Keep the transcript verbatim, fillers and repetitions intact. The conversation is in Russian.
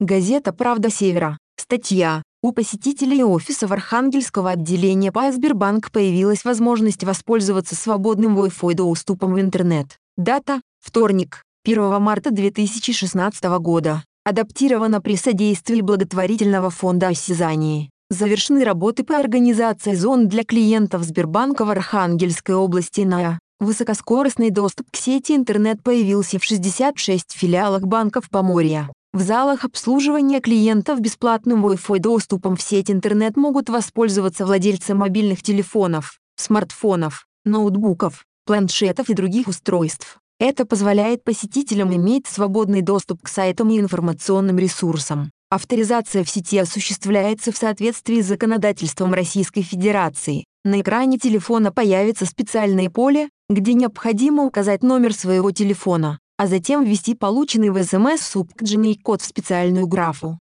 Газета «Правда Севера». Статья. У посетителей офисов Архангельского отделения ПАО «Сбербанк» появилась возможность воспользоваться свободным Wi-Fi доступом в интернет. Дата – вторник, первого марта две тысячи шестнадцатого года. Адаптировано при содействии благотворительного фонда «Осязание». Завершены работы по организации зон для клиентов Сбербанка в Архангельской области на Высокоскоростный доступ к сети интернет появился в шестидесяти шести филиалах банков Поморья. В залах обслуживания клиентов бесплатным Wi-Fi доступом в сеть интернет могут воспользоваться владельцы мобильных телефонов, смартфонов, ноутбуков, планшетов и других устройств. Это позволяет посетителям иметь свободный доступ к сайтам и информационным ресурсам. Авторизация в сети осуществляется в соответствии с законодательством Российской Федерации. На экране телефона появится специальное поле, где необходимо указать номер своего телефона, а затем ввести полученный в эс эм эс-суб код в специальную графу.